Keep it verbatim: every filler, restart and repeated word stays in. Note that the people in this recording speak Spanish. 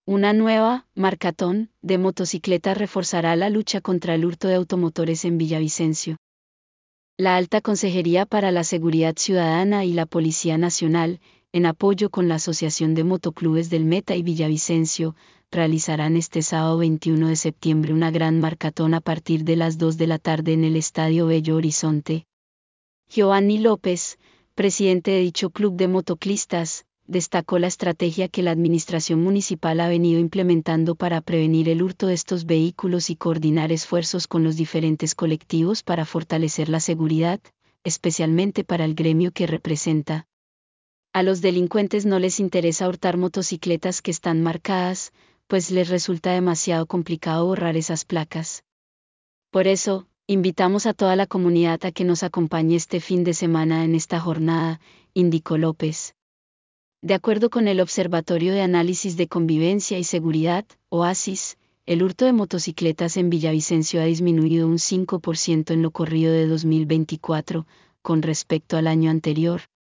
Una nueva marcatón de motocicletas reforzará la lucha contra el hurto de automotores en Villavicencio. La Alta Consejería para la Seguridad Ciudadana y la Policía Nacional, en apoyo con la Asociación de Motoclubes del Meta y Villavicencio, realizarán este sábado veintiuno de septiembre una gran marcatón a partir de las dos de la tarde en el Estadio Bello Horizonte. Giovanni López, presidente de dicho club de motociclistas, destacó la estrategia que la administración municipal ha venido implementando para prevenir el hurto de estos vehículos y coordinar esfuerzos con los diferentes colectivos para fortalecer la seguridad, especialmente para el gremio que representa. A los delincuentes no les interesa hurtar motocicletas que están marcadas, pues les resulta demasiado complicado borrar esas placas. Por eso, invitamos a toda la comunidad a que nos acompañe este fin de semana en esta jornada, indicó López. De acuerdo con el Observatorio de Análisis de Convivencia y Seguridad, OASIS, el hurto de motocicletas en Villavicencio ha disminuido un cinco por ciento en lo corrido de dos mil veinticuatro, con respecto al año anterior,